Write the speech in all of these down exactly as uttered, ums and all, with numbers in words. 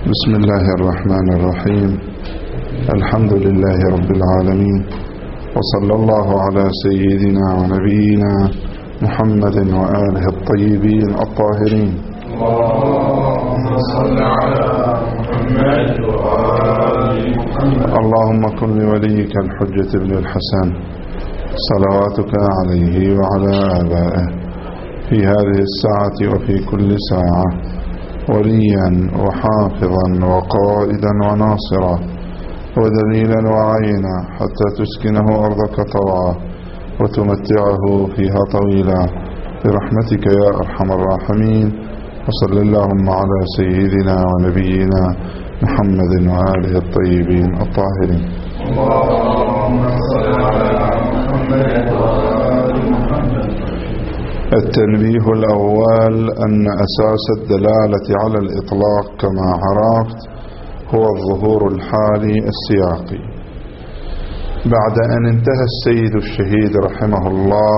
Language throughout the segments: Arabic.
بسم الله الرحمن الرحيم. الحمد لله رب العالمين، وصلى الله على سيدنا ونبينا محمد وآله الطيبين الطاهرين. اللهم صل على محمد وآل محمد. اللهم كن لوليك الحجة بن الحسن صلواتك عليه وعلى آبائه في هذه الساعة وفي كل ساعة وليا وحافظا وقائدا وناصرا ودليلا وعينا حتى تسكنه أرضك طوعا وتمتعه فيها طويلا برحمتك يا أرحم الراحمين. وصل اللهم على سيدنا ونبينا محمد وآله الطيبين الطاهرين. اللهم صل على محمد وآل محمد. التنبيه الأول أن أساس الدلالة على الإطلاق كما عرفت هو الظهور الحالي السياقي. بعد أن انتهى السيد الشهيد رحمه الله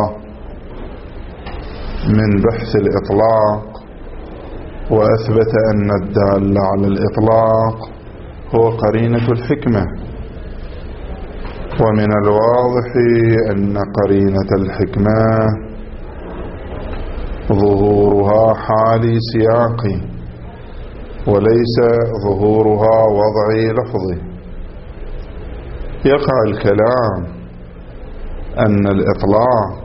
من بحث الإطلاق وأثبت أن الدال على الإطلاق هو قرينة الحكمة، ومن الواضح أن قرينة الحكمة ظهورها حالي سياقي وليس ظهورها وضعي لفظي. يقع الكلام أن الإطلاق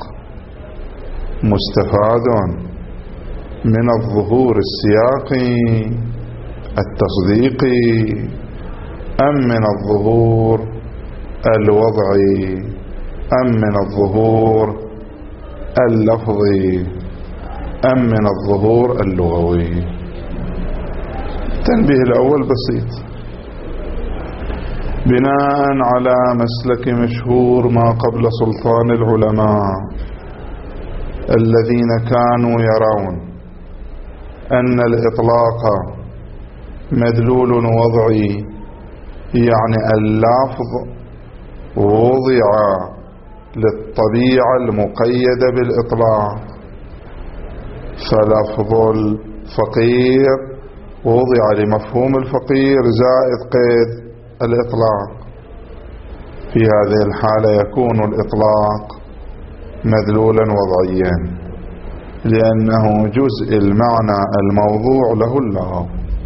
مستفاد من الظهور السياقي التصديقي أم من الظهور الوضعي أم من الظهور اللفظي أم من الظهور اللغوي؟ التنبيه الأول بسيط. بناء على مسلك مشهور ما قبل سلطان العلماء الذين كانوا يرون أن الإطلاق مدلول وضعي، يعني اللفظ وضع للطبيعة المقيدة بالإطلاق، فلفظ الفقير وضع لمفهوم الفقير زائد قيد الإطلاق. في هذه الحالة يكون الإطلاق مدلولا وضعيا لأنه جزء المعنى الموضوع له اللغو.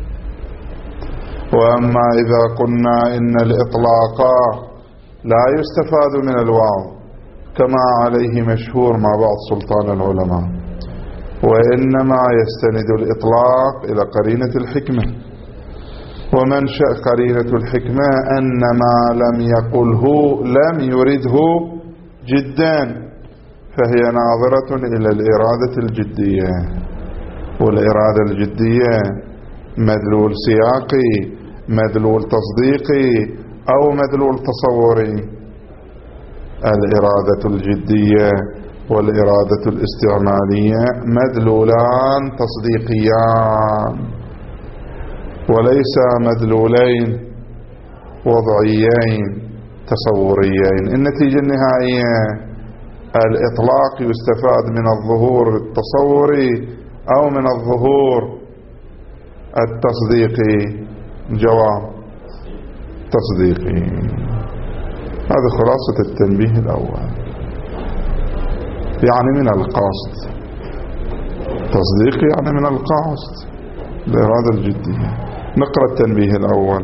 وأما إذا قلنا إن الإطلاق لا يستفاد من الوعظ كما عليه مشهور مع بعض سلطان العلماء، وإنما يستند الإطلاق إلى قرينة الحكمة، ومنشأ قرينة الحكمة أن ما لم يقله لم يرده جدا، فهي ناظرة إلى الإرادة الجدية، والإرادة الجدية مدلول سياقي، مدلول تصديقي أو مدلول تصوري. الإرادة الجدية والإرادة الاستعمالية مدلولان تصديقيان وليس مدلولين وضعيين تصوريين. النتيجة النهائية الإطلاق يستفاد من الظهور التصوري أو من الظهور التصديقي. جواب تصديقي. هذا خلاصة التنبيه الأول، يعني من القصد. تصديقي يعني من القصد، الإرادة الجدية. نقرأ التنبيه الأول.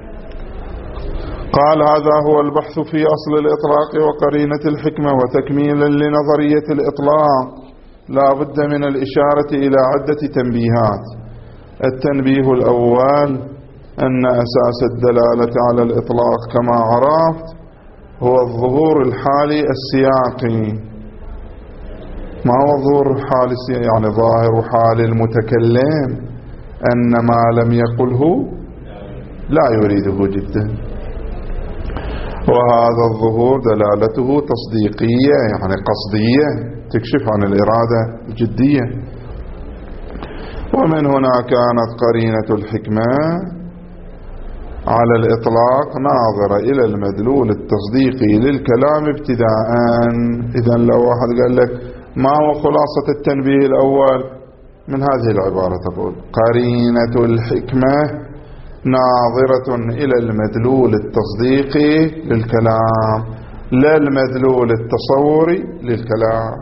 قال: هذا هو البحث في أصل الإطلاق وقرينة الحكمة. وتكميلا لنظرية الإطلاق لا بد من الإشارة إلى عدة تنبيهات. التنبيه الأول أن أساس الدلالة على الإطلاق كما عرفت هو الظهور الحالي السياقي. ما هو ظهور حال السياقي؟ يعني ظاهر حال المتكلم أن ما لم يقله لا يريده جدا، وهذا الظهور دلالته تصديقية يعني قصدية تكشف عن الإرادة الجدية. ومن هنا كانت قرينة الحكمة على الإطلاق ناظرة إلى المدلول التصديقي للكلام ابتداء. إذن لو واحد قال لك ما هو خلاصة التنبيه الأول؟ من هذه العبارة تقول: قرينة الحكمة ناظرة إلى المدلول التصديقي للكلام لا المدلول التصوري للكلام.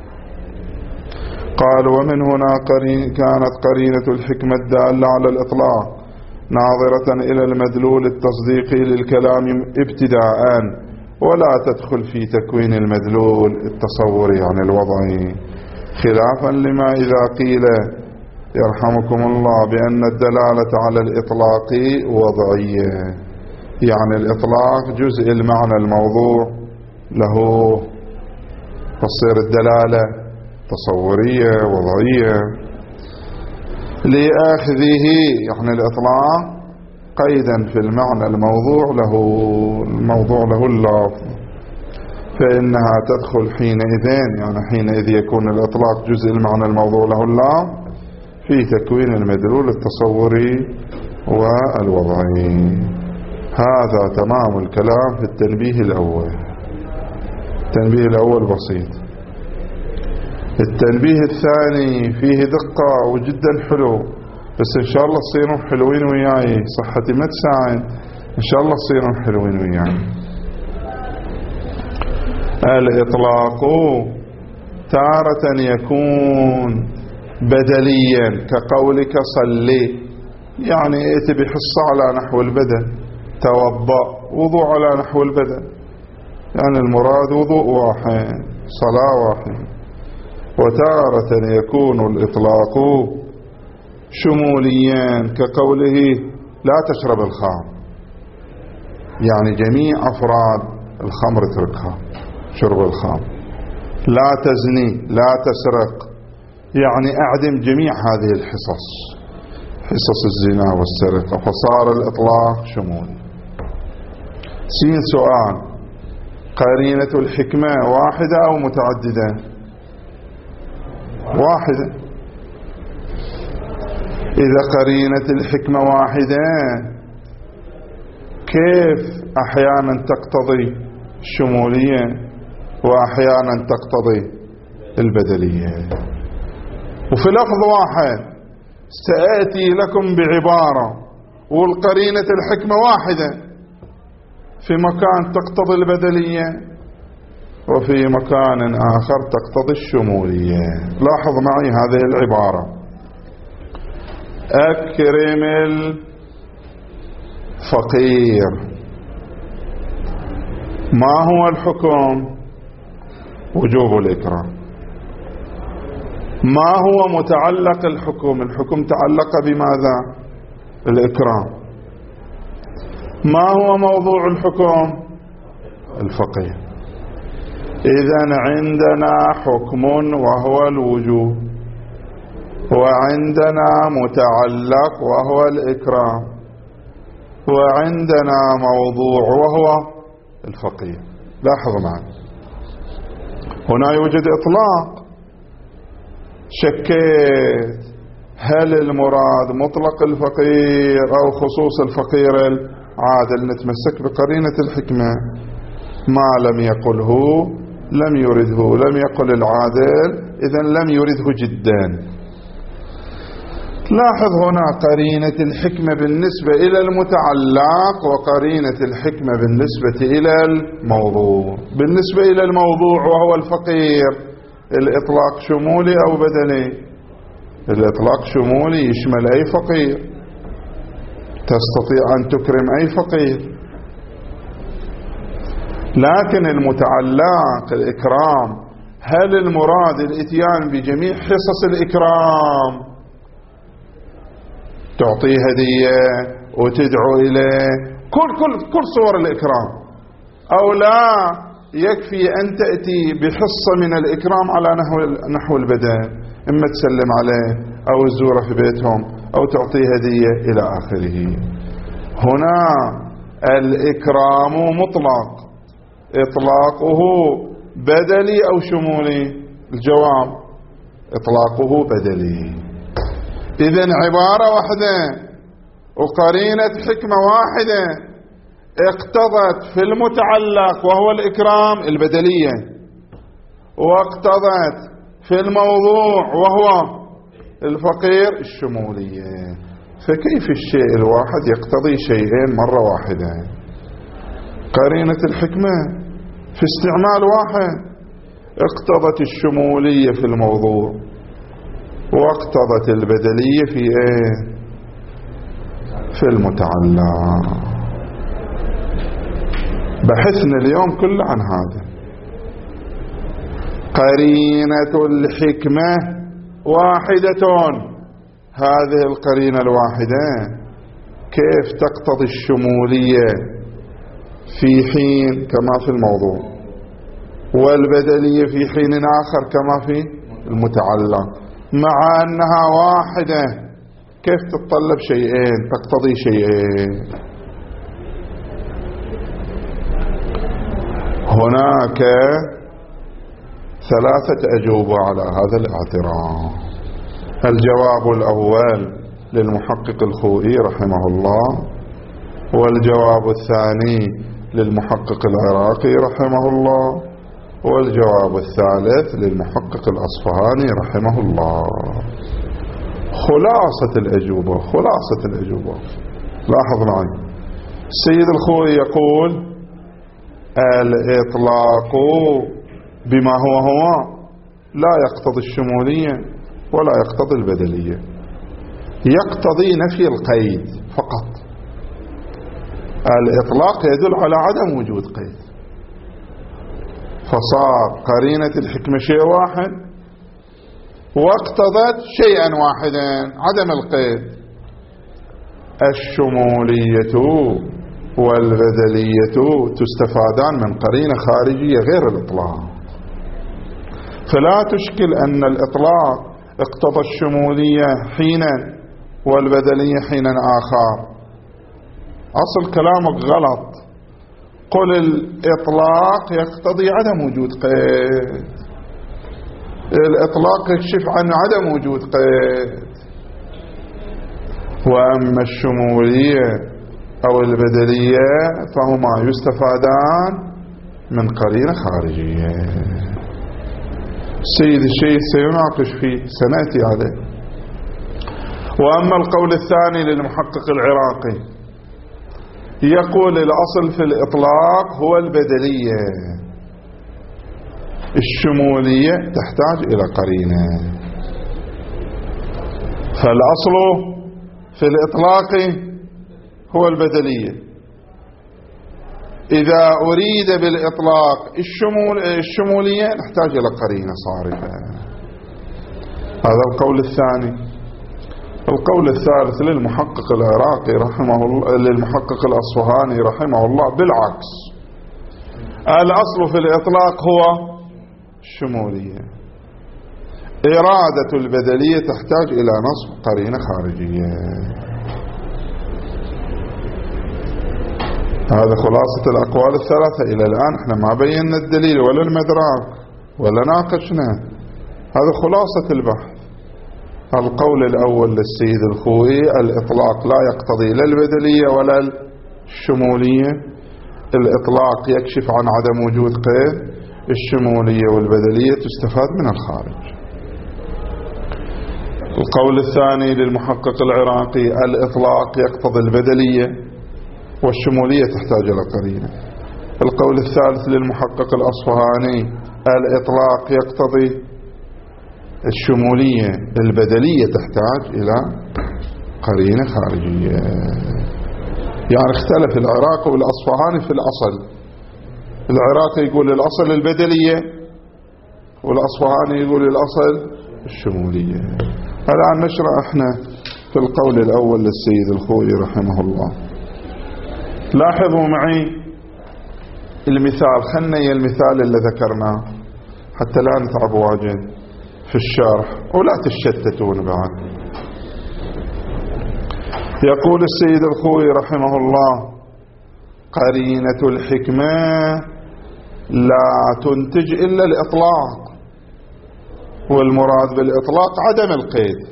قال ومن هنا قرين كانت قرينة الحكمة الدالة على الإطلاق ناظرة إلى المدلول التصديقي للكلام ابتداء ولا تدخل في تكوين المدلول التصوري يعني الوضعي، خلافا لما إذا قيل يرحمكم الله بأن الدلالة على الإطلاق وضعية، يعني الإطلاق جزء المعنى الموضوع له، تصير الدلالة تصورية وضعية لأخذه يعني الإطلاق قيدا في المعنى الموضوع له الموضوع له اللفظ، فإنها تدخل حينئذ يعني حينئذ يكون الإطلاق جزء المعنى الموضوع له اللفظ في تكوين المدلول التصوري والوضعي. هذا تمام الكلام في التنبيه الأول. التنبيه الأول بسيط. التنبيه الثاني فيه دقة وجدا حلو، بس إن شاء الله تصيرون حلوين وياي، صحتي ما تساعد، إن شاء الله تصيرون حلوين وياي. الإطلاق تارة يكون بدليا كقولك صلي، يعني ائت بحصة على نحو البدن، توضأ وضوء على نحو البدن، يعني المراد وضوء واحد صلاة واحد. وتارة يكون الإطلاق شموليا كقوله لا تشرب الخمر، يعني جميع أفراد الخمر اتركها، شرب الخمر. لا تزني، لا تسرق، يعني أعدم جميع هذه الحصص، حصص الزنا والسرقة، فصار الإطلاق شمولي. سين سؤال: قرينة الحكمة واحدة أو متعددة؟ واحدة. إذا قرينة الحكمة واحدة كيف أحيانا تقتضي الشمولية وأحيانا تقتضي البدلية؟ وفي لفظ واحد سأأتي لكم بعبارة والقرينة الحكمة واحدة، في مكان تقتضي البدلية وفي مكان آخر تقتضي الشمولية. لاحظ معي هذه العبارة: أكرم الفقير. ما هو الحكم؟ وجوب الإكرام. ما هو متعلق الحكم؟ الحكم تعلق بماذا؟ الإكرام. ما هو موضوع الحكم؟ الفقير. إذن عندنا حكم وهو الوجوب، وعندنا متعلق وهو الإكرام، وعندنا موضوع وهو الفقير. لاحظ معي هنا يوجد إطلاق. شكيت هل المراد مطلق الفقير أو خصوص الفقير العادل؟ نتمسك بقرينة الحكمة. ما لم يقله لم يرده، لم يقل العادل إذن لم يرده جدا. لاحظ هنا قرينة الحكمة بالنسبة إلى المتعلق وقرينة الحكمة بالنسبة إلى الموضوع. بالنسبة إلى الموضوع وهو الفقير الإطلاق شمولي أو بدني؟ الإطلاق شمولي، يشمل أي فقير، تستطيع أن تكرم أي فقير. لكن المتعلق الإكرام، هل المراد الإتيان بجميع حصص الإكرام؟ تعطي هدية وتدعو إليه، كل كل كل صور الإكرام، أو لا يكفي أن تأتي بحصة من الإكرام على نحو نحو البدن، إما تسلم عليه أو تزوره في بيتهم أو تعطي هدية إلى آخره. هنا الإكرام مطلق، إطلاقه بدلي أو شمولي؟ الجواب إطلاقه بدلي. إذن عبارة واحدة وقرينة حكمة واحدة اقتضت في المتعلق وهو الإكرام البدلية، واقتضت في الموضوع وهو الفقير الشمولية. فكيف الشيء الواحد يقتضي شيئين مرة واحدة؟ قرينة الحكمة في استعمال واحد اقتضت الشمولية في الموضوع واقتضت البدلية في ايه؟ في المتعلق. بحثنا اليوم كله عن هذا. قرينة الحكمة واحدة، هذه القرينة الواحدة كيف تقتضي الشمولية في حين كما في الموضوع، والبدلية في حين آخر كما في المتعلق، مع أنها واحدة كيف تتطلب شيئين تقتضي شيئين؟ هناك ثلاثة أجوبة على هذا الاعتراض. الجواب الأول للمحقق الخوئي رحمه الله، والجواب الثاني للمحقق العراقي رحمه الله، والجواب الثالث للمحقق الأصفهاني رحمه الله. خلاصة الأجوبة خلاصة الأجوبة لاحظ معي. السيد الخوئي يقول الإطلاق بما هو هو لا يقتضي الشمولية ولا يقتضي البدلية، يقتضي نفي القيد فقط. الإطلاق يدل على عدم وجود قيد، فصار قرينة الحكمة شيء واحد واقتضت شيئا واحدا عدم القيد. الشمولية والبدلية تستفادان من قرينة خارجية غير الإطلاق، فلا تشكل أن الإطلاق اقتضى الشمولية حينا والبدلية حينا آخر. أصل كلامك غلط. قل الإطلاق يقتضي عدم وجود قيد، الإطلاق يكشف عن عدم وجود قيد. وأما الشمولية أو البدلية فهما يستفادان من قرينة خارجية. السيد الشيخ سيناقش فيه سنأتي عليه. وأما القول الثاني للمحقق العراقي يقول الأصل في الإطلاق هو البدلية، الشمولية تحتاج إلى قرينة. فالأصل في الإطلاق هو البدلية. إذا أريد بالإطلاق الشمول الشمولية نحتاج إلى قرينة صارفة. هذا القول الثاني. القول الثالث للمحقق العراقي رحمه الله، للمحقق الأصفهاني رحمه الله بالعكس. الأصل في الإطلاق هو الشمولية، إرادة البدلية تحتاج إلى نصب قرينة خارجية. هذا خلاصة الأقوال الثلاثة. إلى الآن احنا ما بينا الدليل ولا المدراك ولا ناقشنا، هذا خلاصة البحث. القول الأول للسيد الخوئي الإطلاق لا يقتضي لا البدلية ولا الشمولية، الإطلاق يكشف عن عدم وجود قيد، الشمولية والبدلية تستفاد من الخارج. القول الثاني للمحقق العراقي الإطلاق يقتضي البدلية والشمولية تحتاج إلى قرينة. القول الثالث للمحقق الأصفهاني الإطلاق يقتضي الشمولية، البدلية تحتاج إلى قرينة خارجية. يعني اختلف العراقي والأصفهاني في الأصل. العراقي يقول الأصل البدلية والأصفهاني يقول الأصل الشمولية. الآن نشرح احنا في القول الأول للسيد الخوئي رحمه الله. لاحظوا معي المثال، خلنا المثال اللي ذكرناه حتى لا نتعب واجد في الشرح ولا تشتتون بعد. يقول السيد الخوئي رحمه الله قرينة الحكمة لا تنتج إلا الإطلاق، والمراد بالإطلاق عدم القيد،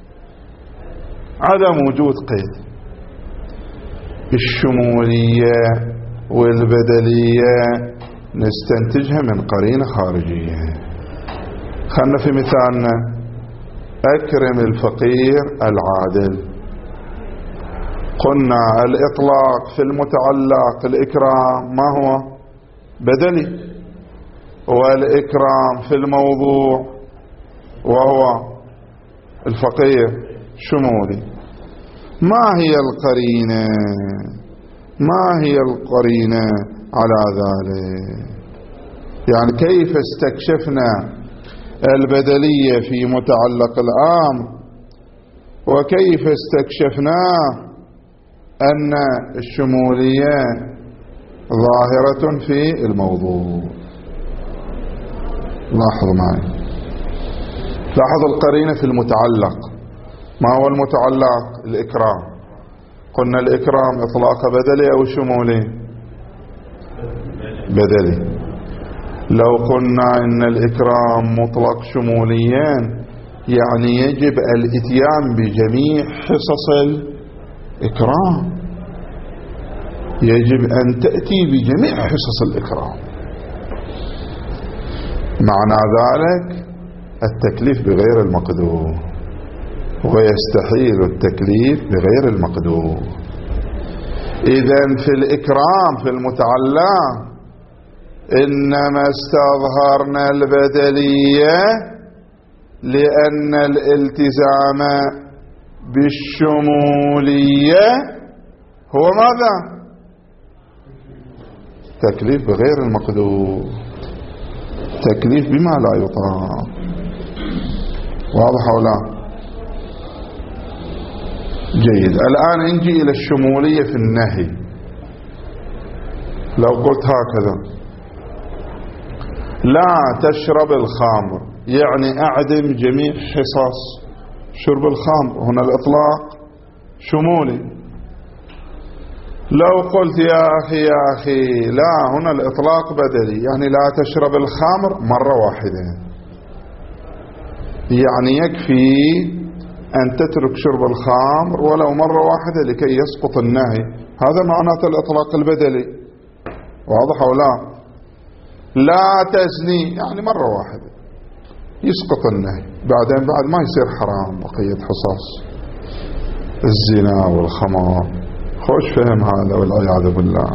عدم وجود قيد. الشمولية والبدلية نستنتجها من قرينة خارجية. خلنا في مثالنا أكرم الفقير العادل، قلنا الإطلاق في المتعلق الإكرام ما هو؟ بدلي، والإكرام في الموضوع وهو الفقيه شمولي. ما هي القرينة؟ ما هي القرينة على ذلك؟ يعني كيف استكشفنا البدلية في متعلق الأمر، وكيف استكشفنا أن الشمولية ظاهرة في الموضوع؟ لاحظوا معي، لاحظوا القرينة في المتعلق. ما هو المتعلق؟ الإكرام. قلنا الإكرام إطلاق بدلي أو شمولي؟ بدلي. لو قلنا إن الإكرام مطلق شموليا يعني يجب الإتيان بجميع حصص الإكرام، يجب أن تأتي بجميع حصص الإكرام. معنى ذلك التكليف بغير المقدور، ويستحيل التكليف بغير المقدور. إذن في الإكرام في المتعلق إنما استظهرنا البدلية لأن الالتزام بالشمولية هو ماذا؟ تكليف بغير المقدور، تكليف بما لا يطاق. واضح أو لا؟ جيد. الآن نجي إلى الشمولية في النهي. لو قلت هكذا: لا تشرب الخمر، يعني أعدم جميع حصص شرب الخمر. هنا الإطلاق شمولي. لو قلت يا أخي يا أخي لا، هنا الإطلاق بدلي، يعني لا تشرب الخمر مرة واحدة، يعني يكفي أن تترك شرب الخمر ولو مرة واحدة لكي يسقط النهي. هذا معناته الإطلاق البدلي. واضح أو لا؟ لا تزني يعني مرة واحدة يسقط النهي، بعدين بعد ما يصير حرام بقية حصص الزنا والخمر. خوش فهم هذا والعياذ بالله.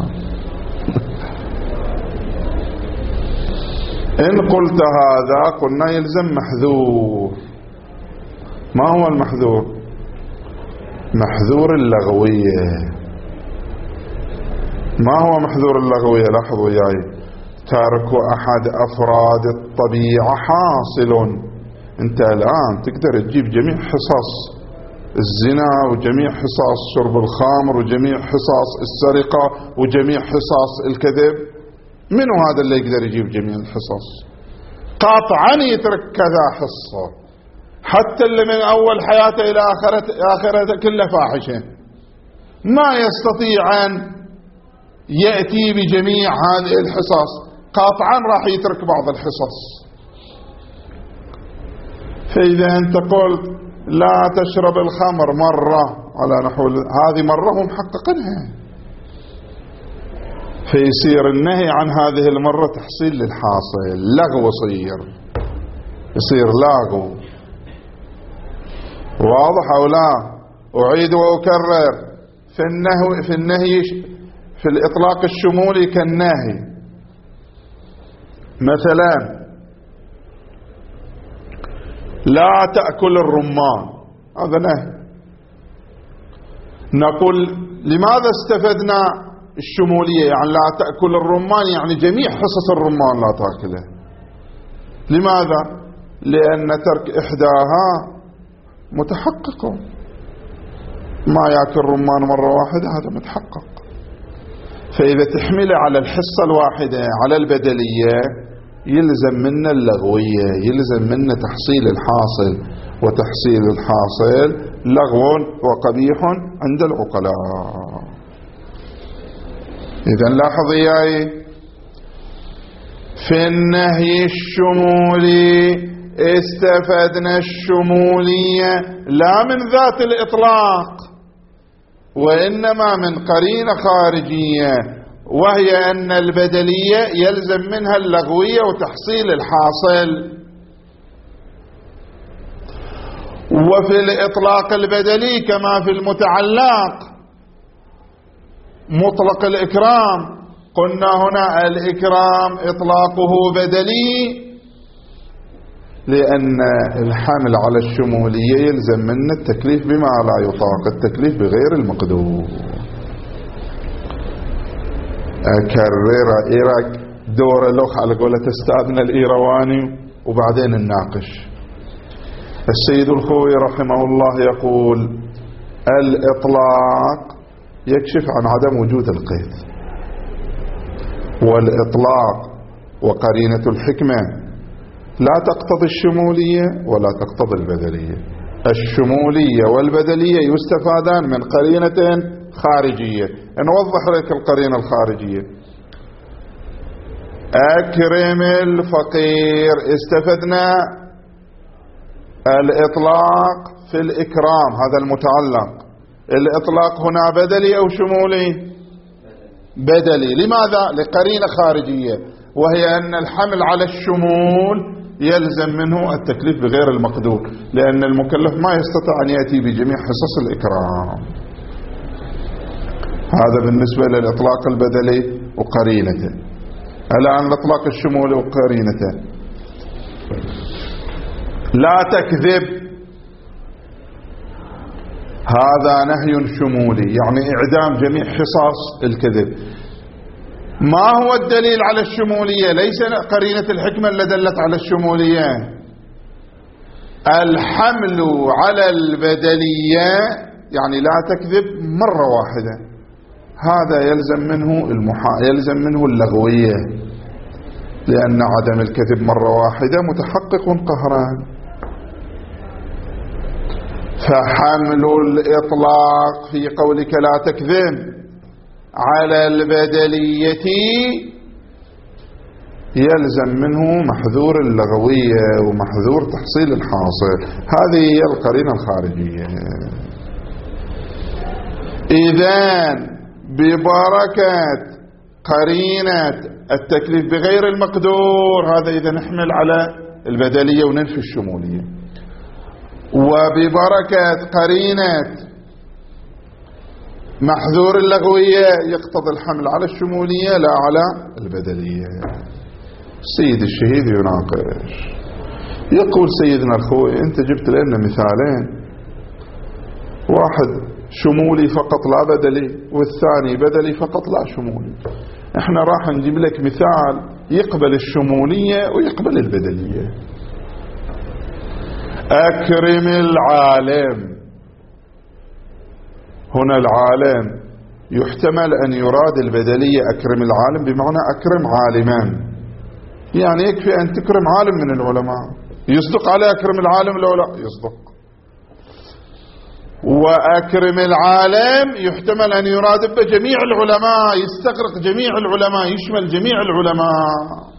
إن قلت هذا قلنا يلزم محذور. ما هو المحذور؟ محذور اللغوية. ما هو محذور اللغوية؟ لاحظوا وياي: ترك أحد أفراد الطبيعة حاصل. أنت الآن تقدر تجيب جميع حصص الزنا وجميع حصص شرب الخمر وجميع حصص السرقة وجميع حصص الكذب. منو هذا اللي يقدر يجيب جميع الحصص؟ قاطعا يترك كذا حصة، حتى اللي من أول حياته إلى آخرته كله فاحشة، ما يستطيع أن يأتي بجميع هذه الحصص، قاطعا راح يترك بعض الحصص. فإذا أنت قلت لا تشرب الخمر مرة على نحو هذه مرة هم محققينها، فيصير النهي عن هذه المرة تحصيل للحاصل، لغو يصير يصير لاغو. واضح أو لا؟ أعيد وأكرر: في النهي في النهي في الإطلاق الشمولي كالنهي. مثلا لا تأكل الرمان، هذا نهي. نقول لماذا استفدنا الشمولية؟ يعني لا تأكل الرمان يعني جميع حصص الرمان لا تأكله. لماذا؟ لأن ترك إحداها متحقق. ما يأكل رمان مرة واحدة هذا متحقق. فإذا تحمله على الحصة الواحدة على البدلية يلزم منا اللغوية، يلزم منا تحصيل الحاصل، وتحصيل الحاصل لغو وقبيح عند العقلاء. إذن لاحظ إياي: في النهي الشمولي استفدنا الشمولية لا من ذات الإطلاق، وإنما من قرينة خارجية، وهي أن البدلية يلزم منها اللغوية وتحصيل الحاصل. وفي الإطلاق البدلي كما في المتعلق مطلق الإكرام، قلنا هنا الإكرام إطلاقه بدلي، لأن الحمل على الشمولية يلزم منه التكليف بما لا يطاق، التكليف بغير المقدور. أكرر إيرك دور لوخ على قولة أستاذنا الإيرواني وبعدين الناقش. السيد الخوي رحمه الله يقول الإطلاق يكشف عن عدم وجود القيد، والإطلاق وقرينة الحكمة لا تقتضي الشمولية ولا تقتضي البدلية. الشمولية والبدلية يستفادان من قرينة خارجية. نوضح لك القرينة الخارجية. أكرم الفقير، استفدنا الإطلاق في الإكرام، هذا المتعلق. الإطلاق هنا بدلي أو شمولي؟ بدلي. لماذا؟ لقرينة خارجية، وهي أن الحمل على الشمول يلزم منه التكليف بغير المقدور، لأن المكلف ما يستطيع أن يأتي بجميع حصص الإكرام. هذا بالنسبة للإطلاق البدلي وقرينته. الآن الإطلاق الشمولي وقرينته. لا تكذب، هذا نهي شمولي، يعني إعدام جميع حصص الكذب. ما هو الدليل على الشمولية؟ ليس قرينة الحكمة اللي دلت على الشمولية، الحمل على البدلية، يعني لا تكذب مرة واحدة، هذا يلزم منه المحا... يلزم منه اللغوية، لأن عدم الكذب مرة واحدة متحقق قهرا. فحمل الإطلاق في قولك لا تكذب على البدلية يلزم منه محذور اللغوية ومحذور تحصيل الحاصل. هذه هي القرينة الخارجية. إذن ببركة قرينة التكليف بغير المقدور، هذا إذا نحمل على البدلية وننفي الشمولية. وببركة قرينة محذور اللغوية يقتضي الحمل على الشمولية لا على البدلية. السيد الشهيد يناقش، يقول سيدنا الخوي أنت جبت لنا مثالين، واحد شمولي فقط لا بدلي، والثاني بدلي فقط لا شمولي. احنا راح نجيب لك مثال يقبل الشمولية ويقبل البدلية. أكرم العالم، هنا العالم يحتمل أن يراد البدلية أكرم العالم بمعنى أكرم عالما، يعني يكفي أن تكرم عالم من العلماء. يصدق على أكرم العالم لو لا يصدق. وأكرم العالم يحتمل أن يراد بجميع العلماء، يستغرق جميع العلماء، يشمل جميع العلماء.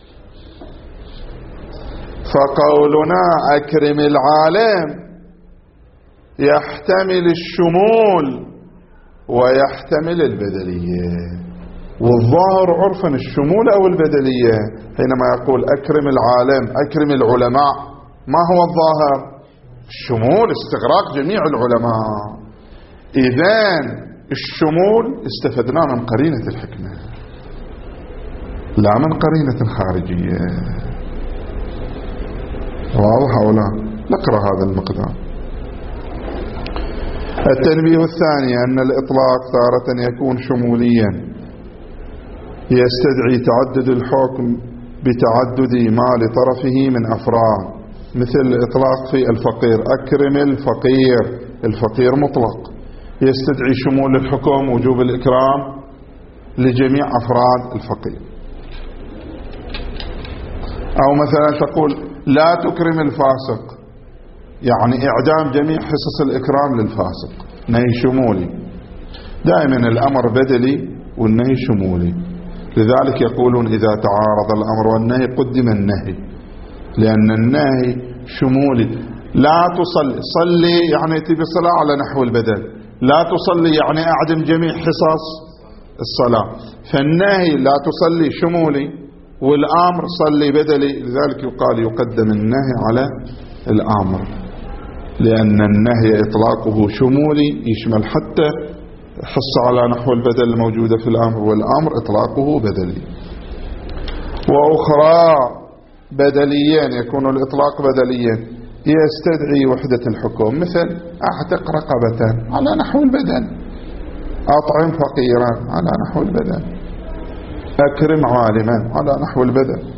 فقولنا أكرم العالم يحتمل الشمول ويحتمل البدلية، والظاهر عرفا الشمول أو البدلية. حينما يقول أكرم العالم أكرم العلماء، ما هو الظاهر؟ الشمول، استغراق جميع العلماء. إذن الشمول استفدنا من قرينة الحكمة لا من قرينة خارجية. واضح أو لا؟ نقرأ هذا المقدار. التنبيه الثاني أن الإطلاق تارة يكون شموليا يستدعي تعدد الحكم بتعدد ما لطرفه من أفراد، مثل الإطلاق في الفقير، أكرم الفقير، الفقير مطلق يستدعي شمول الحكم وجوب الإكرام لجميع أفراد الفقير. أو مثلا تقول لا تكرم الفاسق، يعني إعدام جميع حصص الإكرام للفاسق، نهي شمولي. دائما الأمر بدلي والنهي شمولي، لذلك يقولون إذا تعارض الأمر والنهي قدم النهي، لأن النهي شمولي. لا تصلي، صلي يعني تبي صلاة على نحو البدل، لا تصلي يعني أعدم جميع حصص الصلاة. فالنهي لا تصلي شمولي، والآمر صلي بدلي، لذلك يقال يقدم النهي على الآمر، لأن النهي إطلاقه شمولي يشمل حتى حص على نحو البدل الموجودة في الأمر، والأمر إطلاقه بدلي. وأخرى بدليين يكون الإطلاق بدليا يستدعي وحدة الحكم، مثل أعتق رقبة على نحو البدل، أطعم فقيرا على نحو البدل، أكرم عالما على نحو البدل.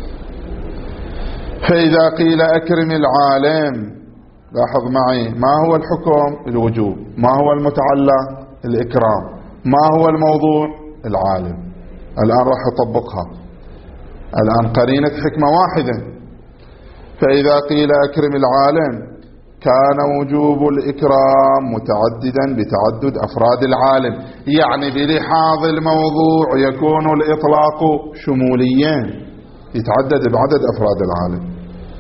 فإذا قيل أكرم العالم، لاحظ معي ما هو الحكم؟ الوجوب. ما هو المتعلق؟ الإكرام. ما هو الموضوع؟ العالم. الآن راح أطبقها، الآن قرينة حكمة واحدة. فإذا قيل أكرم العالم كان وجوب الإكرام متعددا بتعدد أفراد العالم، يعني بلحاظ الموضوع يكون الإطلاق شموليا يتعدد بعدد أفراد العالم،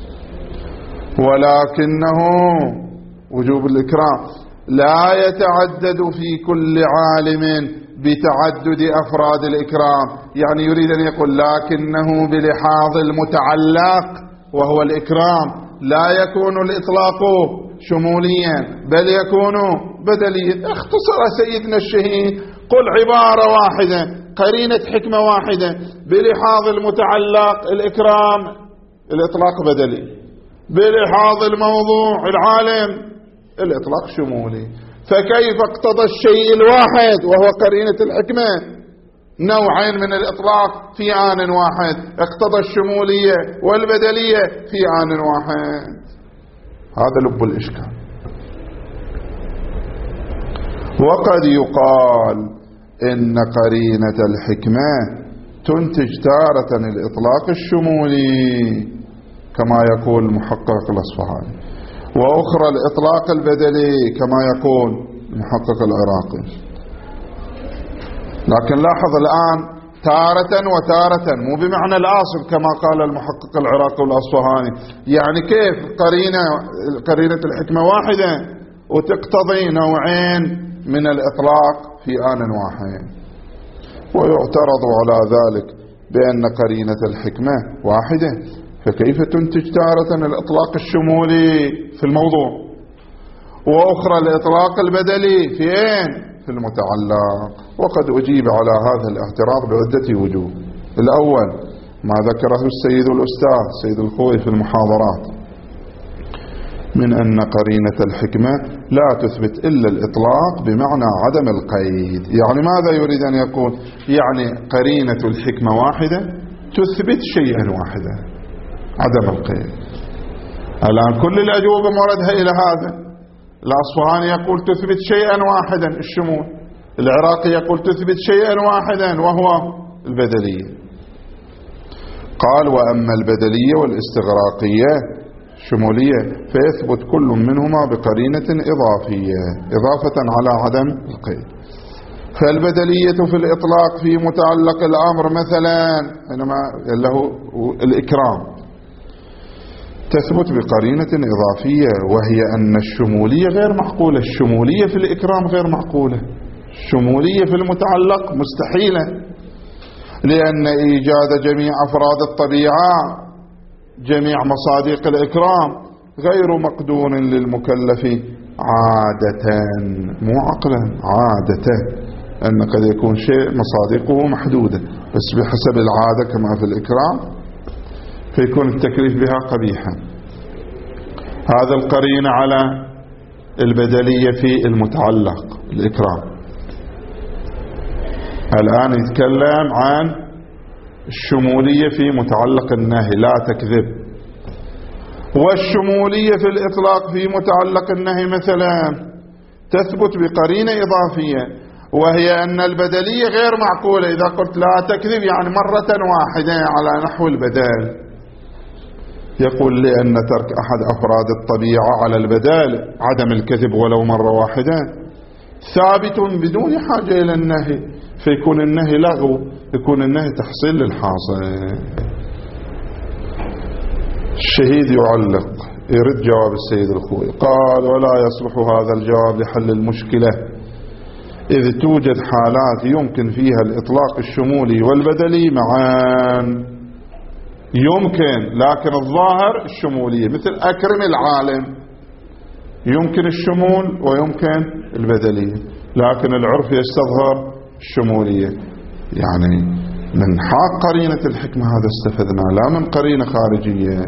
ولكنه وجوب الإكرام لا يتعدد في كل عالم بتعدد أفراد الإكرام. يعني يريد أن يقول لكنه بلحاظ المتعلق وهو الإكرام لا يكون الإطلاق شموليا بل يكون بدليا. اختصر سيدنا الشهيد، قل عبارة واحدة قرينة حكمة واحدة بلحاظ المتعلق الإكرام الإطلاق بدلي، بلحاظ الموضوع العالم الإطلاق شمولي. فكيف اقتضى الشيء الواحد وهو قرينة الحكمة نوعين من الإطلاق في آن واحد؟ اقتضى الشمولية والبدلية في آن واحد. هذا لب الإشكال. وقد يقال إن قرينة الحكمة تنتج تارة الإطلاق الشمولي كما يقول المحقق الأصفهاني، وأخرى الإطلاق البدلي كما يقول المحقق العراقي. لكن لاحظ الآن تارة وتارة، مو بمعنى الأصل كما قال المحقق العراقي والأصفهاني. يعني كيف قرينة قرينة الحكمة واحدة وتقتضي نوعين من الإطلاق في آن واحد؟ ويعترض على ذلك بأن قرينة الحكمة واحدة، فكيف تنتج تارة الإطلاق الشمولي في الموضوع وأخرى الإطلاق البدلي في أين؟ في المتعلق. وقد أجيب على هذا الاعتراض بعدة وجوه. الأول ما ذكره السيد الأستاذ سيد الخوي في المحاضرات من أن قرينة الحكمة لا تثبت إلا الإطلاق بمعنى عدم القيد. يعني ماذا يريد أن يقول؟ يعني قرينة الحكمة واحدة تثبت شيئا واحدا، عدم القيد. الآن كل الأجوبة موردها إلى هذا. الأصفهاني يقول تثبت شيئا واحدا الشمول، العراقي يقول تثبت شيئا واحدا وهو البدلية. قال وأما البدلية والاستغراقية شمولية فيثبت كل منهما بقرينة إضافية إضافة على عدم القيد. فالبدلية في الإطلاق في متعلق الأمر مثلا حينما له الإكرام تثبت بقرينة إضافية، وهي أن الشمولية غير معقولة. الشمولية في الإكرام غير معقولة، الشمولية في المتعلق مستحيلة، لأن إيجاد جميع أفراد الطبيعة جميع مصادق الإكرام غير مقدور للمكلف عادة، مو عقلا، عادة، أن قد يكون شيء مصادقه محدودة بس بحسب العادة كما في الإكرام فيكون التكليف بها قبيحا. هذا القرين على البدلية في المتعلق الإكرام. الآن يتكلم عن الشمولية في متعلق النهي لا تكذب، والشمولية في الإطلاق في متعلق النهي مثلا تثبت بقرينة إضافية، وهي أن البدلية غير معقولة. إذا قلت لا تكذب يعني مرة واحدة على نحو البدال، يقول لأن ترك أحد أفراد الطبيعة على البدال عدم الكذب ولو مرة واحدة ثابت بدون حاجة إلى النهي، فيكون النهي لغو، يكون النهي تحصيل للحاصل. الشهيد يعلق يرد جواب السيد الخوي، قال ولا يصلح هذا الجواب لحل المشكلة، إذ توجد حالات يمكن فيها الإطلاق الشمولي والبدلي معا، يمكن، لكن الظاهر الشمولية، مثل أكرم العالم يمكن الشمول ويمكن البدلية. لكن العرف يستظهر الشمولية. يعني من حق قرينة الحكمة هذا استفدنا، لا من قرينة خارجية.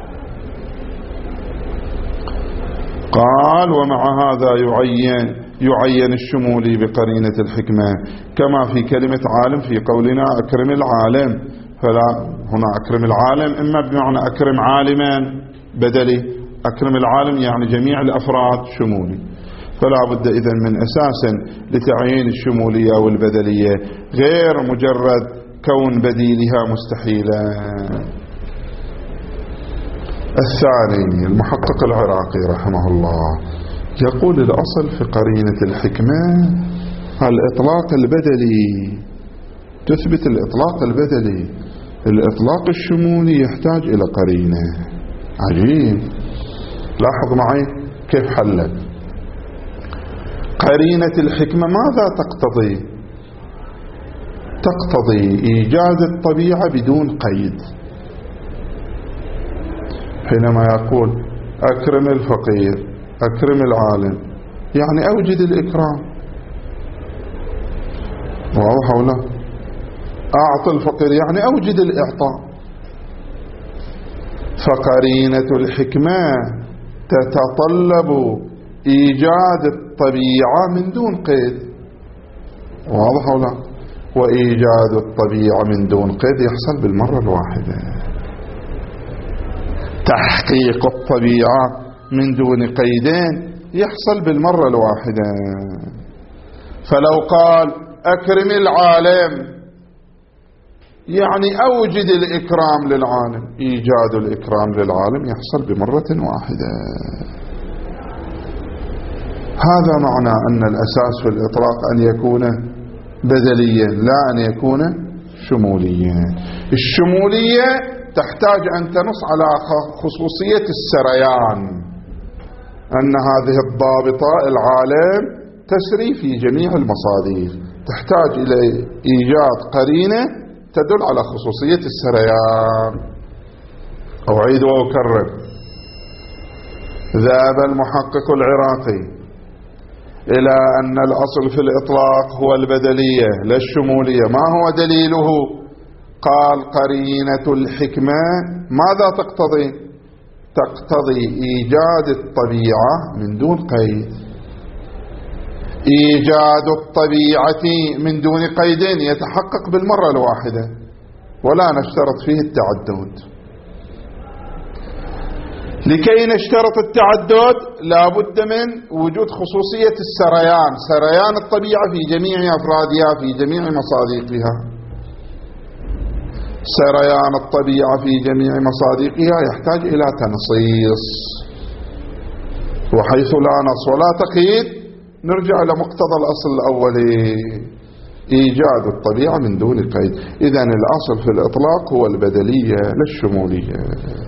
قال ومع هذا يعين يعين الشمولي بقرينة الحكمة كما في كلمة عالم في قولنا أكرم العالم. فلا هنا أكرم العالم إما بمعنى أكرم عالما بدلي، أكرم العالم يعني جميع الأفراد شمولي. فلا بد إذن من أساس لتعيين الشمولية والبدلية غير مجرد كون بديلها مستحيلا. الثاني المحقق العراقي رحمه الله يقول الأصل في قرينة الحكمة الإطلاق البدلي، تثبت الإطلاق البدلي. الإطلاق الشمولي يحتاج إلى قرينة. عجيب، لاحظ معي كيف حلت قرينة الحكمة. ماذا تقتضي؟ تقتضي إيجاد الطبيعة بدون قيد. حينما يقول أكرم الفقير أكرم العالم يعني أوجد الإكرام، واضح ولا؟ أعطي الفقير يعني أوجد الإعطاء. فقرينة الحكمة تتطلب إيجاد الطبيعة من دون قيد، واضح ولا؟ وإيجاد الطبيعة من دون قيد يحصل بالمرة الواحدة. تحقيق الطبيعة من دون قيدين يحصل بالمرة الواحدة. فلو قال أكرم العالم يعني أوجد الإكرام للعالم، إيجاد الإكرام للعالم يحصل بمرة واحدة. هذا معنى أن الأساس في الإطلاق أن يكون بدليا لا أن يكون شموليا. الشمولية تحتاج أن تنص على خصوصية السريان، أن هذه الضابطة العالم تسري في جميع المصادر، تحتاج إلى إيجاد قرينة تدل على خصوصية السريان. أعيد وأكرر، ذهب المحقق العراقي إلى أن الأصل في الإطلاق هو البدلية لا الشمولية. ما هو دليله؟ قال قرينة الحكمة ماذا تقتضي؟ تقتضي إيجاد الطبيعة من دون قيد. إيجاد الطبيعة من دون قيدين يتحقق بالمرة الواحدة ولا نشترط فيه التعدد. لكي نشترط التعدد لا بد من وجود خصوصية السريان، سريان الطبيعة في جميع أفرادها في جميع مصادقها. سريان الطبيعة في جميع مصادقها يحتاج إلى تنصيص، وحيث لا نص ولا تقييد نرجع إلى مقتضى الأصل الأولي إيجاد الطبيعة من دون قيد. إذن الأصل في الإطلاق هو البدلية لا الشمولية.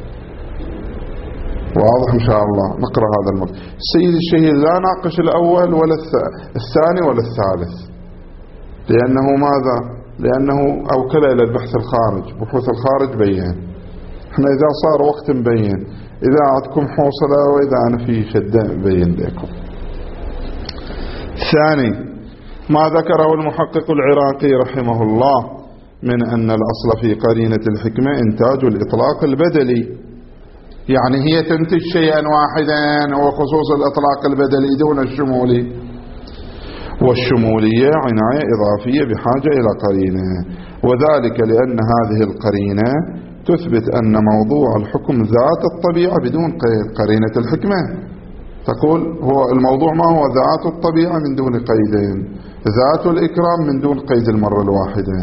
واضح إن شاء الله؟ نقرأ هذا المقطع. السيد الشهيد لا ناقش الأول ولا الثاني ولا الثالث، لأنه ماذا؟ لأنه أوكل إلى البحث الخارج، بحوث الخارج بيان. احنا إذا صار وقت مبين، إذا عندكم حوصلة وإذا أنا في شدة مبين لكم. ثاني ما ذكره المحقق العراقي رحمه الله من أن الأصل في قرينة الحكمة إنتاج الإطلاق البدلي، يعني هي تنتج شيئا واحدا وخصوص الإطلاق البدلي دون الشمولي. والشمولية عناية إضافية بحاجة إلى قرينة، وذلك لأن هذه القرينة تثبت أن موضوع الحكم ذات الطبيعة بدون قيد. قرينة الحكمة تقول هو الموضوع ما هو ذات الطبيعة من دون قيدين، ذات الإكرام من دون قيد المرة الواحدة،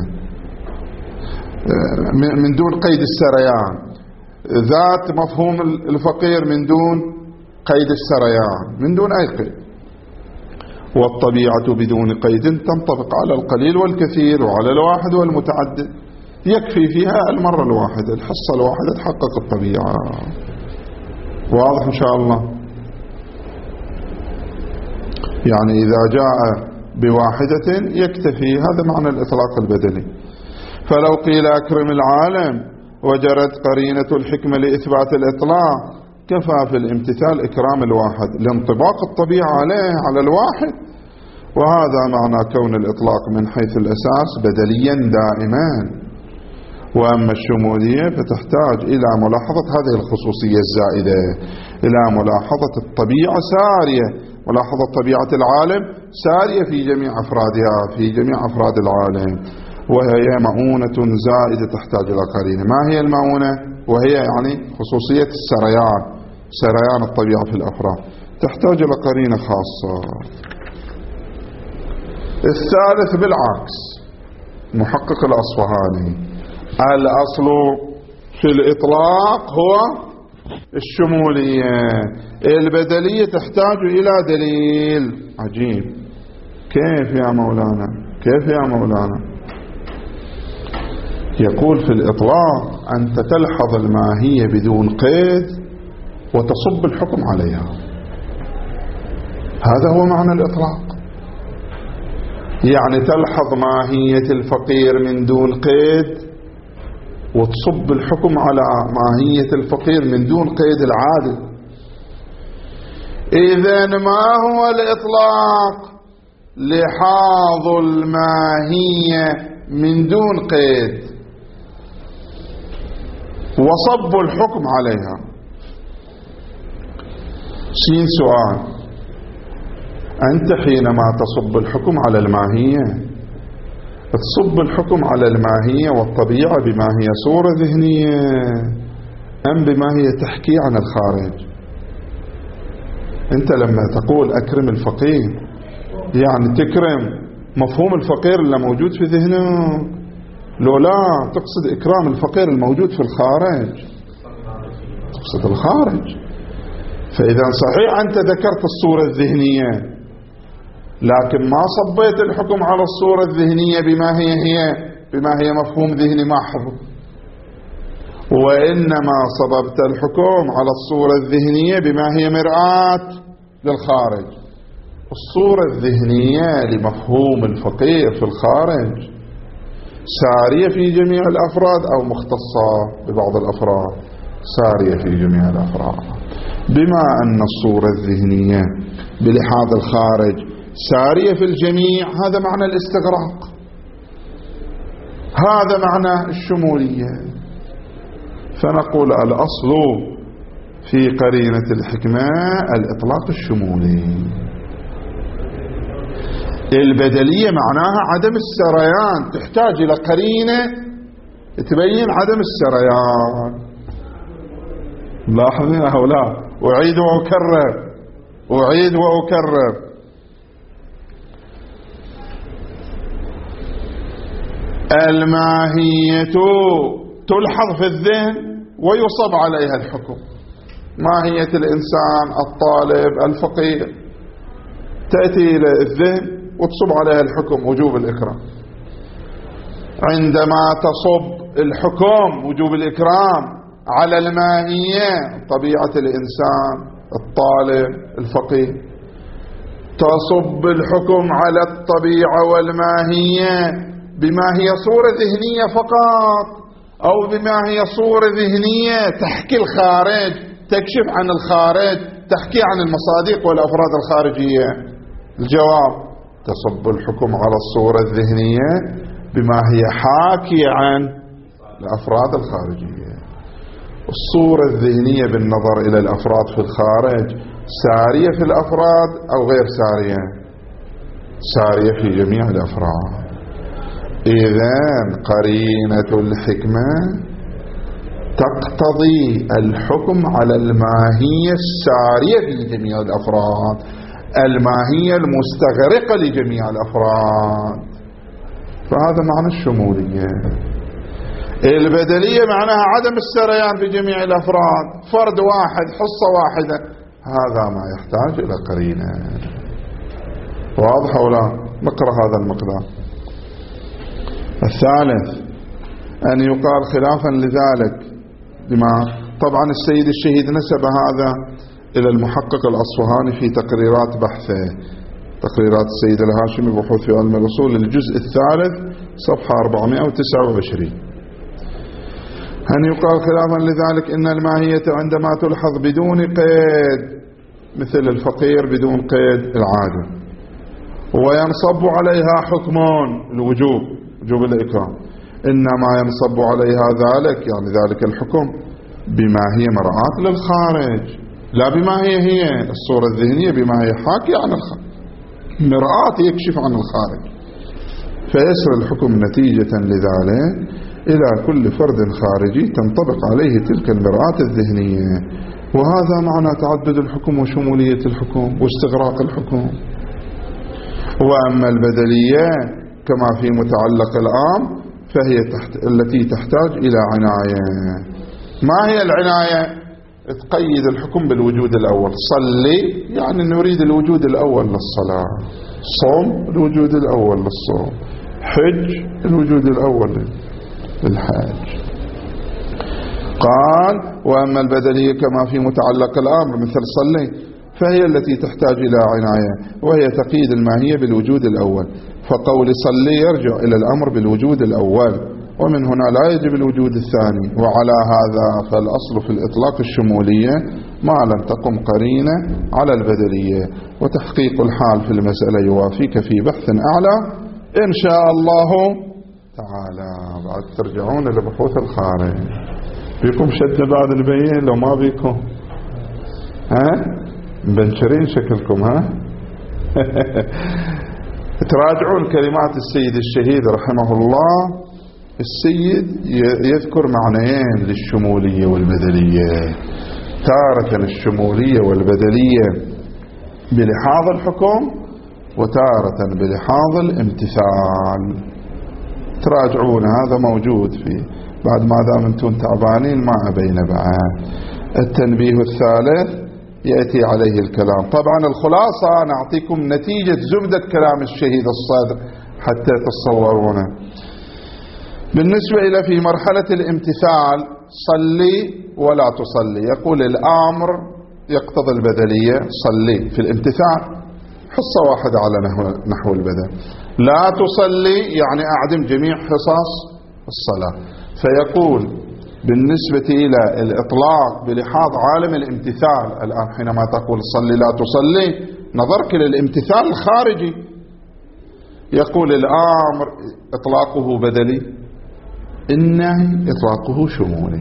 من دون قيد السريان، ذات مفهوم الفقير من دون قيد السريان، من دون أي قيد. والطبيعة بدون قيد تنطبق على القليل والكثير وعلى الواحد والمتعدد، يكفي فيها المرة الواحدة، الحصة الواحدة تحقق الطبيعة. واضح إن شاء الله؟ يعني إذا جاء بواحدة يكتفي، هذا معنى الإطلاق البدلي. فلو قيل أكرم العالم وجرت قرينة الحكمة لإثبات الإطلاق كفى في الامتثال إكرام الواحد لانطباق الطبيعة عليه على الواحد، وهذا معنى كون الإطلاق من حيث الأساس بدليا دائما. وأما الشمولية فتحتاج إلى ملاحظة هذه الخصوصية الزائدة، إلى ملاحظة الطبيعة سارية، ملاحظة طبيعة العالم سارية في جميع أفرادها، في جميع أفراد العالم، وهي مؤونة زائدة تحتاج إلى قرينة. ما هي المؤونة؟ وهي يعني خصوصية السريان، سريان الطبيعة في الأفراد، تحتاج إلى قرينة خاصة. الثالث بالعكس، محقق الأصفهاني، الأصل في الإطلاق هو الشمولية، البدلية تحتاج إلى دليل. عجيب، كيف يا مولانا؟ كيف يا مولانا؟ يقول في الإطلاق أنت تلحظ الماهية بدون قيد وتصب الحكم عليها، هذا هو معنى الإطلاق. يعني تلحظ ماهية الفقير من دون قيد وتصب الحكم على ماهية الفقير من دون قيد العادل. إذن ما هو الإطلاق؟ لحاظ الماهية من دون قيد وصب الحكم عليها. سين سؤال، أنت حينما تصب الحكم على الماهية تصب الحكم على الماهية والطبيعة بما هي صورة ذهنية أم بما هي تحكي عن الخارج؟ أنت لما تقول أكرم الفقير يعني تكرم مفهوم الفقير اللي موجود في ذهنه، لو لا تقصد إكرام الفقير الموجود في الخارج، تقصد الخارج. فإذا صحيح أنت ذكرت الصورة الذهنية لكن ما صبيت الحكم على الصورة الذهنية بما هي هي بما هي مفهوم ذهني محض، وإنما صببت الحكم على الصورة الذهنية بما هي مرآة للخارج. الصورة الذهنية لمفهوم الفقير في الخارج سارية في جميع الأفراد أو مختصة ببعض الأفراد؟ سارية في جميع الأفراد. بما أن الصورة الذهنية بلحاظ الخارج سارية في الجميع، هذا معنى الاستغراق، هذا معنى الشمولية. فنقول الأصل في قرينة الحكمة الإطلاق الشمولي. البدلية معناها عدم السريان، تحتاج إلى قرينة تبين عدم السريان. لاحظين هؤلاء، أعيد وأكرر أعيد وأكرر الماهية تلحظ في الذهن ويصب عليها الحكم. ماهية الإنسان الطالب الفقير تأتي إلى الذهن وتصب عليها الحكم وجوب الإكرام. عندما تصب الحكم وجوب الإكرام على الماهية طبيعة الإنسان الطالب الفقير، تصب الحكم على الطبيعة والماهية بما هي صورة ذهنية فقط أو بما هي صورة ذهنية تحكي الخارج، تكشف عن الخارج، تحكي عن المصادق والأفراد الخارجية. الجواب: تصب الحكم على الصورة الذهنية بما هي حاكية عن الأفراد الخارجية. الصورة الذهنية بالنظر إلى الأفراد في الخارج سارية في الأفراد أو غير سارية؟ سارية في جميع الأفراد. إذن قرينة الحكمة تقتضي الحكم على الماهية السارية في جميع الأفراد، الماهية المستغرقة لجميع الأفراد. فهذا معنى الشمولية. البدلية معناها عدم السريان في جميع الأفراد، فرد واحد حصة واحدة، هذا ما يحتاج إلى قرينة. واضح ولا؟ نقرأ هذا المقدار. الثالث أن يقال خلافا لذلك بما طبعا السيد الشهيد نسب هذا إلى المحقق الأصفهاني في تقريرات بحثه، تقريرات السيد الهاشمي بحوث في علم الأصول الجزء الثالث صفحة أربعمائة وتسعة وعشرين. أن يقال خلافا لذلك إن الماهية عندما تلحظ بدون قيد مثل الفقير بدون قيد العادل، وينصب عليها حكمان الوجوب، وجوب الإكرام، إنما ينصب عليها ذلك يعني ذلك الحكم بما هي مرآة للخارج، لا بما هي هي الصورة الذهنية، بما هي حاكية عن الخارج، مرآة يكشف عن الخارج، فيصل الحكم نتيجة لذلك إلى كل فرد خارجي تنطبق عليه تلك المرآة الذهنية. وهذا معنى تعدد الحكم وشمولية الحكم واستغراق الحكم. وأما البدلية كما في متعلق الأمر فهي تحت التي تحتاج إلى عناية. ما هي العناية؟ تقيد الحكم بالوجود الأول. صلي يعني نريد الوجود الأول للصلاة، صوم الوجود الأول للصوم، حج الوجود الأول للحج. قال وأما البدلية كما في متعلق الأمر مثل صلي فهي التي تحتاج إلى عناية، وهي تقييد الماهية بالوجود الأول، فقول صلي يرجع إلى الأمر بالوجود الأول، ومن هنا لا يجب الوجود الثاني. وعلى هذا فالأصل في الإطلاق الشمولية ما لم تقم قرينة على البدلية، وتحقيق الحال في المسألة يوافيك في بحث أعلى إن شاء الله تعالى. بعد ترجعون لبحوث الخارج. بيكم شد بعد البيين لو ما بيكم؟ ها؟ مبنشرين شكلكم ها؟ تراجعون كلمات السيد الشهيد رحمه الله. السيد يذكر معنيين للشمولية والبدلية، تارة الشمولية والبدلية بلحاظ الحكم، وتارة بلحاظ الامتثال. تراجعون هذا موجود فيه. بعد ما دام انتم تعبانين ما أبين بعد. التنبيه الثالث يأتي عليه الكلام. طبعا الخلاصة نعطيكم نتيجة زبدة كلام الشهيد الصادق حتى تصورونه. بالنسبة إلى في مرحلة الامتثال صلي ولا تصلي، يقول الأمر يقتضي البدلية، صلي في الامتثال حصة واحدة على نحو البدل. لا تصلي يعني أعدم جميع حصص الصلاة. فيقول بالنسبة إلى الإطلاق بلحاظ عالم الامتثال، الآن حينما تقول صلي لا تصلي نظرك للامتثال الخارجي. يقول الأمر إطلاقه بدلي، النهي إطلاقه شمولي.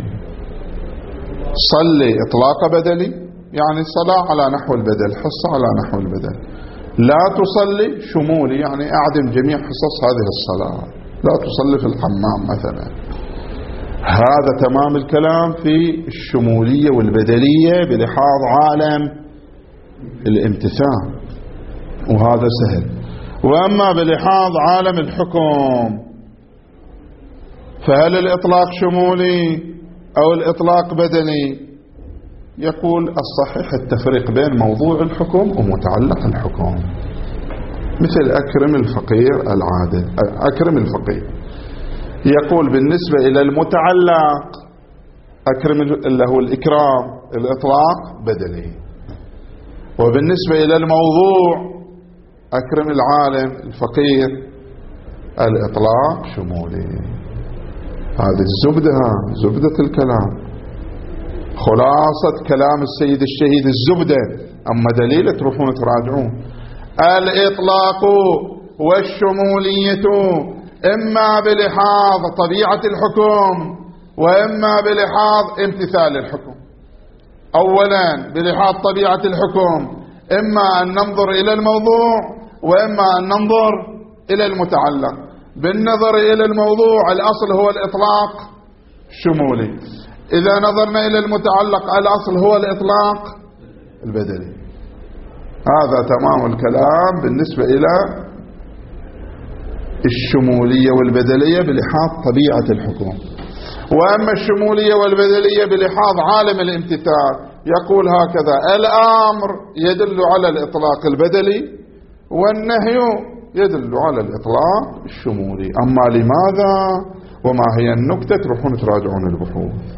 صلي إطلاق بدلي يعني الصلاة على نحو البدل، حصة على نحو البدل. لا تصلي شمولي يعني أعدم جميع حصص هذه الصلاة، لا تصلي في الحمام مثلا. هذا تمام الكلام في الشمولية والبدلية بلحاظ عالم الامتثال، وهذا سهل. وأما بلحاظ عالم الحكم فهل الإطلاق شمولي أو الإطلاق بدلي؟ يقول الصحيح التفريق بين موضوع الحكم ومتعلق الحكم، مثل أكرم الفقير العادل، أكرم الفقير. يقول بالنسبة إلى المتعلق أكرم اللي هو الإكرام الإطلاق بدلي، وبالنسبة إلى الموضوع أكرم العالم الفقير الإطلاق شمولي. هذه الزبدة، زبدة الكلام، خلاصة كلام السيد الشهيد الزبدة. أما دليل تروحون تراجعون. الإطلاق والشمولية إما بلحاظ طبيعة الحكم وإما بلحاظ امتثال الحكم. أولا بلحاظ طبيعة الحكم إما أن ننظر إلى الموضوع وإما أن ننظر إلى المتعلق. بالنظر إلى الموضوع الأصل هو الإطلاق الشمولي، إذا نظرنا إلى المتعلق الأصل هو الإطلاق البدلي. هذا تمام الكلام بالنسبة إلى الشمولية والبدلية بلحاظ طبيعة الحكم. وأما الشمولية والبدلية بلحاظ عالم الامتثال يقول هكذا: الأمر يدل على الإطلاق البدلي والنهي يدل على الإطلاق الشمولي. أما لماذا وما هي النكتة تروحون تراجعون البحوث.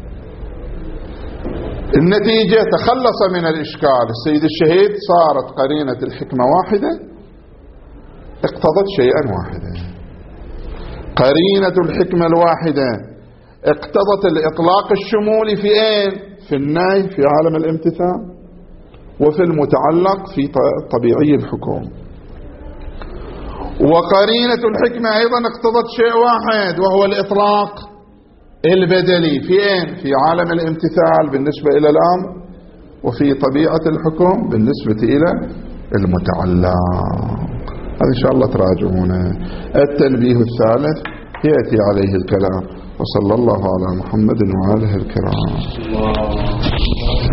النتيجة تخلص من الإشكال. السيد الشهيد صارت قرينة الحكمة واحدة اقتضت شيئا واحدا. قرينة الحكمة الواحدة اقتضت الإطلاق الشمولي في اين؟ في النهي في عالم الامتثال، وفي المتعلق في طبيعي الحكم. وقرينة الحكمة أيضا اقتضت شيء واحد وهو الإطلاق البدلي في أين؟ في عالم الامتثال بالنسبة إلى الأمر، وفي طبيعة الحكم بالنسبة إلى المتعلق. هذا إن شاء الله تراجعونه. التنبيه الثالث يأتي عليه الكلام. وصلى الله على محمد وآله الكرام.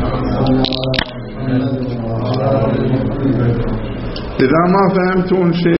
إذا ما فهمتون شيء